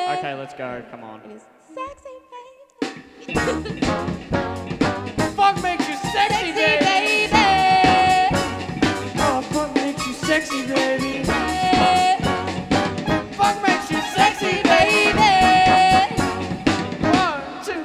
Okay, let's go. Come on. Sexy baby. Funk makes you sexy, baby. baby. Oh, funk makes you sexy, baby. Funk makes you sexy, baby. 1, 2.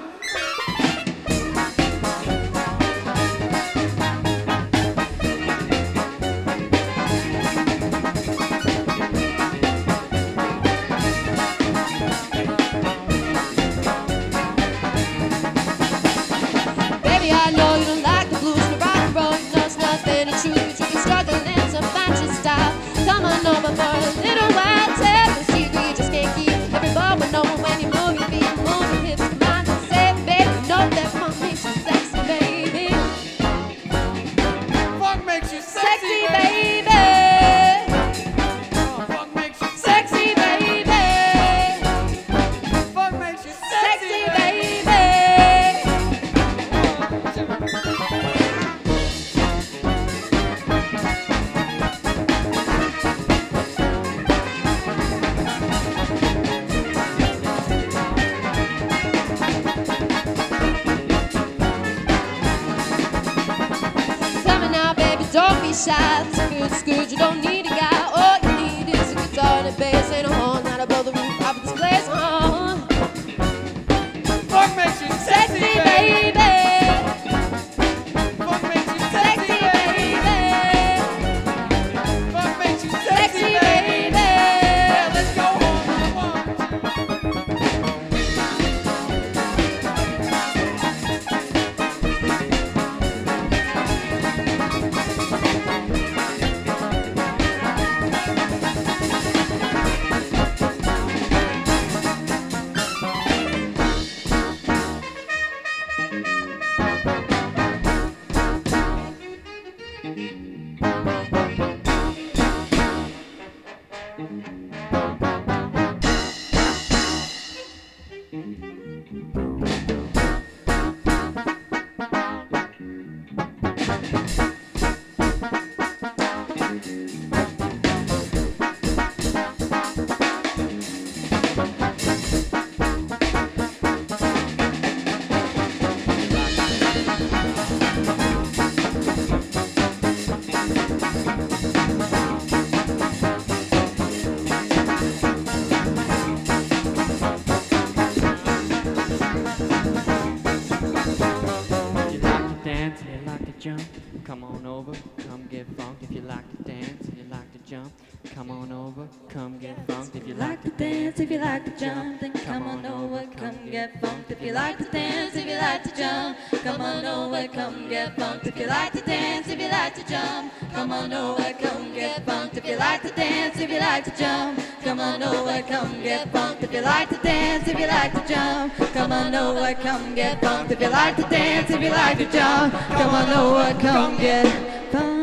Baby, I know you don't like the blues, but rock and roll, you know it's nothing to choose. But you've been struggling to find your style. Come on over for a little while. Tell the secret you just can't keep. Everybody will know when you move your feet, move your hips, come on and say, baby, know that funk makes you sexy, baby. Funk makes you Sexy, sexy, baby. baby. Oh, funk makes you Sexy, baby. Funk makes you Sexy, sexy, baby. Come on now, baby, don't be shy. It's good, you don't need a guy. All you need is a guitar and a bass and a horn. Not above the roof of this place, Funk makes you Sexy, sexy, baby. baby. Funk makes you Sexy, sexy, baby. baby. Funk makes you Sexy, sexy, baby. baby. Yeah, let's go home. 1, 2. Jump, come on over, come get funked. If you like to dance and you like to jump, come on over, come get funked. If you like to dance, if you like to jump, then come on over, come get funked. If you like to dance, if you like to jump, come on over, come get funked. If you like to dance, if you like to jump, come on over, come get funked. If you like to dance, if you like to jump, come on over, come get funked. If you like to dance, if you like to jump, come on over, come get funked. If you like to dance, if you like to jump, come on over, come get funked.